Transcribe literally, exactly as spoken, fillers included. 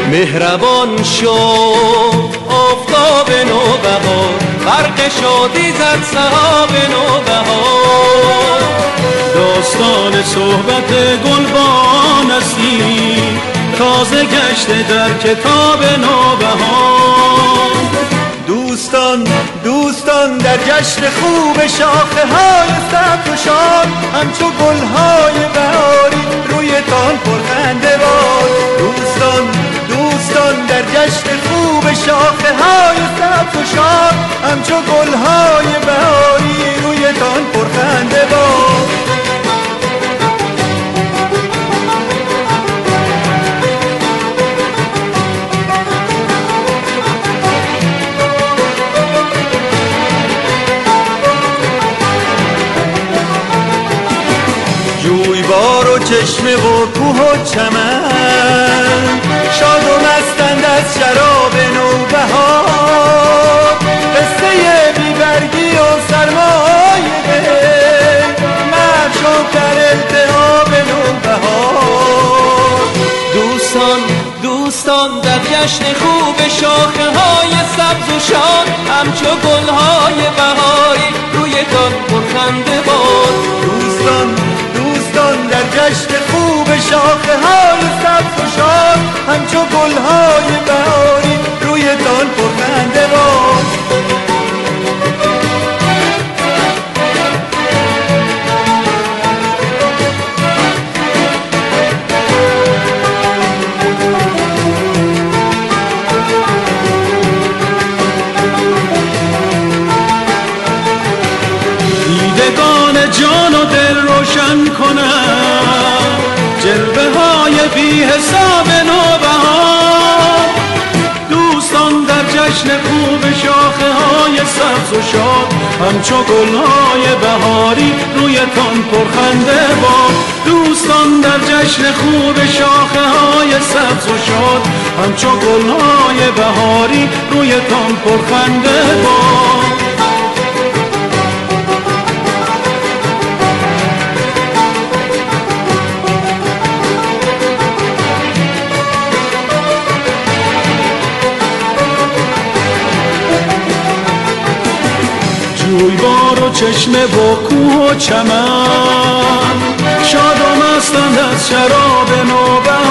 مهربان شو آفتاب نوبهار، برق شادی زد سحاب نوبهار. داستان صحبت گلبان استی تازه گشته در کتاب نوبهار. دوستان دوستان در جشن خوب شاخه های سبز و شاد، همچو گلهای بهاری روی تان پرخنده باد. دوستان دوستان در جشن خوب شاخه های سبز و شاد، همچو گلهای بهاری روی تان پرخنده باد. جویبار و چشمه و کوه و چمن، شاد و مستند از شراب نوبهار. قصه بیبرگی و سرمای دل، نقش و در التهاب نوبهار. دوستان دوستان در جشن خوب شاخه های سبز و شاد، همچو گلهای بهاری روی تان پرخنده باد. دوستان دوستان در جشن خوب شاخه های سبز و شاد، همچو گلهای بهاری روی تان پرخنده باد. دیدگان جان و دل روشن کنم جلوه های بی حساب نوبهار. دوستان در جشن خوب شاخه های سبز و شاد، همچو گلهای بهاری روی تان پرخنده باد. دوستان در جشن خوب شاخه های سبز و شاد، همچو گلهای بهاری روی تان پرخنده باد. جویبار و چشمه و کوه و چمن، شاد و مستند از شراب نوبهار.